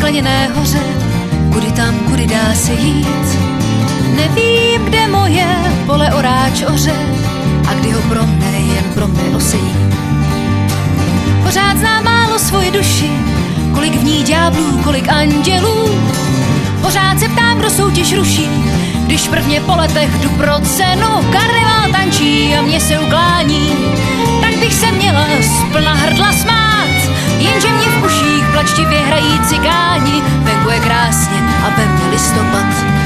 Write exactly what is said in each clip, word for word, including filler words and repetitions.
skleněné hoře, kudy tam, kudy dá se jít. Nevím, kde moje pole oráč oře a kdy ho pro mne, jen pro mne osejí. Pořád znám málo svoji duši, kolik v ní ďáblů, kolik andělů. Pořád se ptám, kdo soutěž ruší, když prvně po letech jdu pro cenu. Karneval tančí a mě se uklání, tak bych se měla splna hrdla smát. Jenže mě v uších plačtivě hrají cikáni, venku je krásně a ve mně listopad.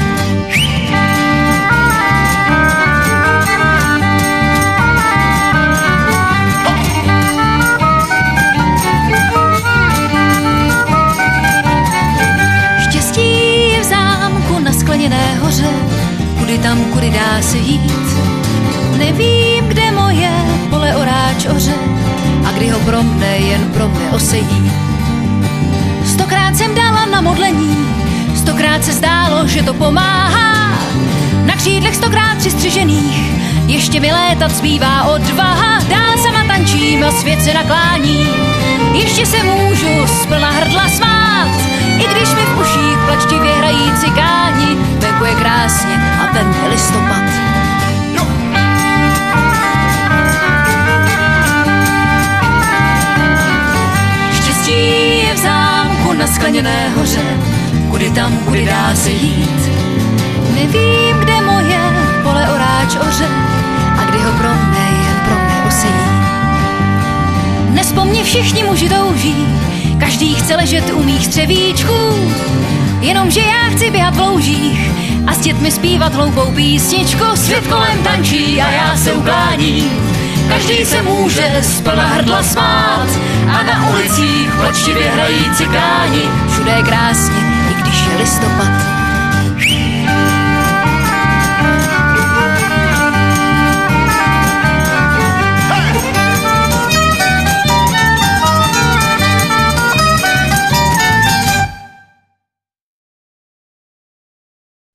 Štěstí je v zámku na skleněné hoře, kudy tam, kudy dá se jít. Nevím, kde moje pole oráč oře a kdy ho pro mne, jen pro mne osejí. Stokrát jsem dala na modlení, stokrát se zdálo, že to pomáhá. Na křídlech stokrát přistřižených ještě mi létat zbývá odvaha. Dál sama tančím a svět se naklání, ještě se můžu splna hrdla smát. I když mi v uších plačtivě hrají cikáni, venku je krásně a ve mně listopad. Na skleněné hoře, kudy tam, kudy dá se jít. Nevím, kde moje pole oráč oře a kdy ho pro mne, jen pro mne osejí. Dnes po mně všichni muži touží, každý chce ležet u mých střevíčků. Jenomže já chci běhat v loužích a s dětmi zpívat hloupou písničku. Svět kolem tančí a já se ukláním, každý se může splna hrdla smát. A na ulicích plačtivě hrají cikáni, všude je krásně, i když je listopad.